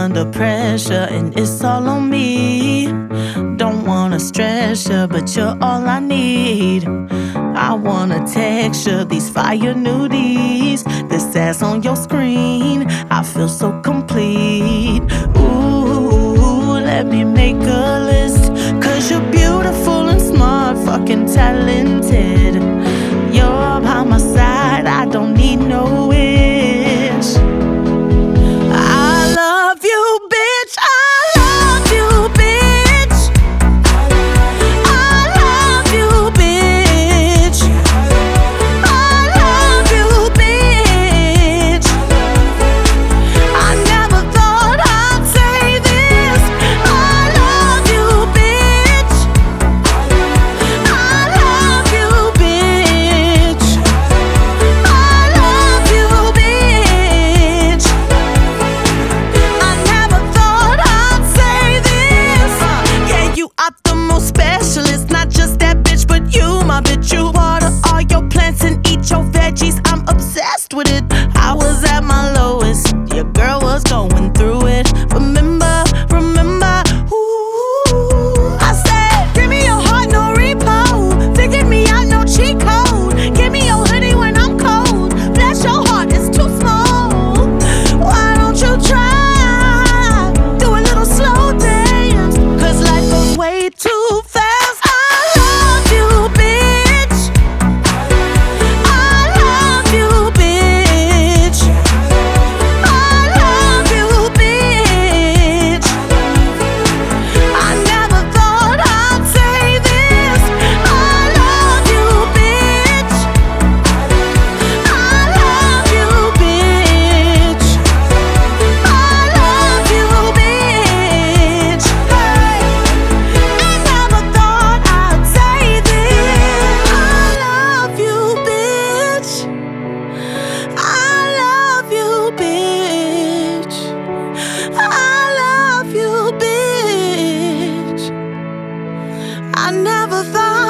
under pressure and it's all on me. Don't wanna stress you, but you're all I need. I wanna texture these fire nudies. This ass on your screen, I feel so complete. Ooh, let me make a list. Cause you're beautiful and smart, fucking talented. You're by my side, I don't need no wish. I love you, bitch. I love you, bitch. I love you, bitch. I love you, bitch. I never thought I'd say this. I love you, bitch. I love you, bitch. I love you, bitch. I never thought I'd say this. Yeah, you are the most special. It's not just that bitch, but you, my bitch. You water all your plants and eat your veggies. I'm obsessed with it. I was at my lowest. Your girl was going through it. Remember, remember. Ooh, I said, give me your heart, no repo. Figured me out, no cheat code. Give me your hoodie when I'm cold. Bless your heart, it's too small. Why don't you try? Do a little slow dance. Cause life goes way too fast. I love you, bitch. I love you, bitch. I love you, bitch. I never thought I'd say this. I love you, bitch. I love you, bitch. I love you, bitch. I never thought I'd say this. I love you, bitch. I love you, bitch. I love you, bitch. I never thought